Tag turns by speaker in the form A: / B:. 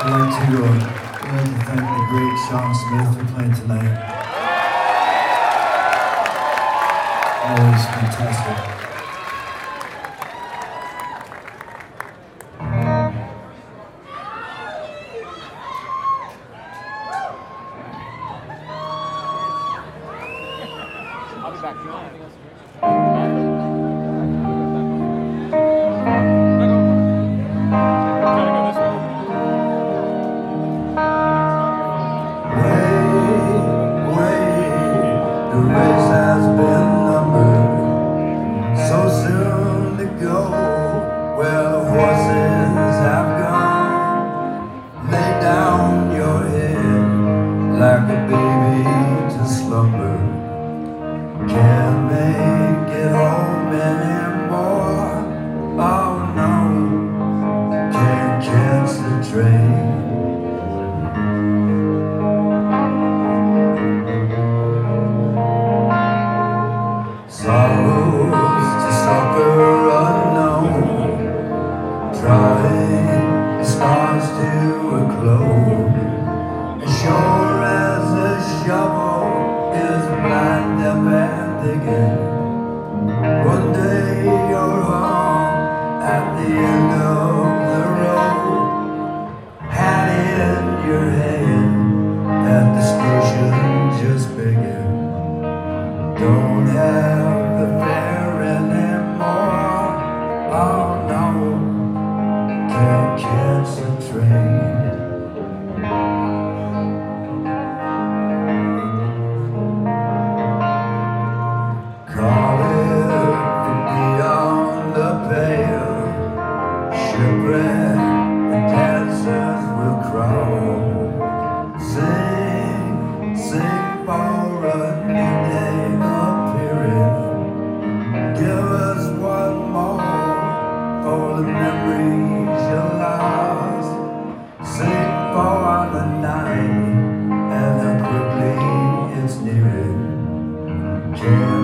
A: I'd like to thank the great Sean Smith for playing tonight. Always fantastic.
B: I'll be back.
A: The race has been numbered, so soon to go where the horses have gone. Lay down your head like a baby to slumber. Can't make it home anymore. Oh no, can't catch the train. Sorrows to suffer unknown, drawing the stars to a close. As sure as a shovel is blind up and digging, one day you're home at the end of the road, hat in your hand at the station just begging. Don't have the fare anymore. Oh no, can't catch the train. Call it beyond the pale. Shipwreck and dancers will crawl. Sing, sing for a new day. Give us one more for the memories you lost. Sing for the night and how quickly it's nearing.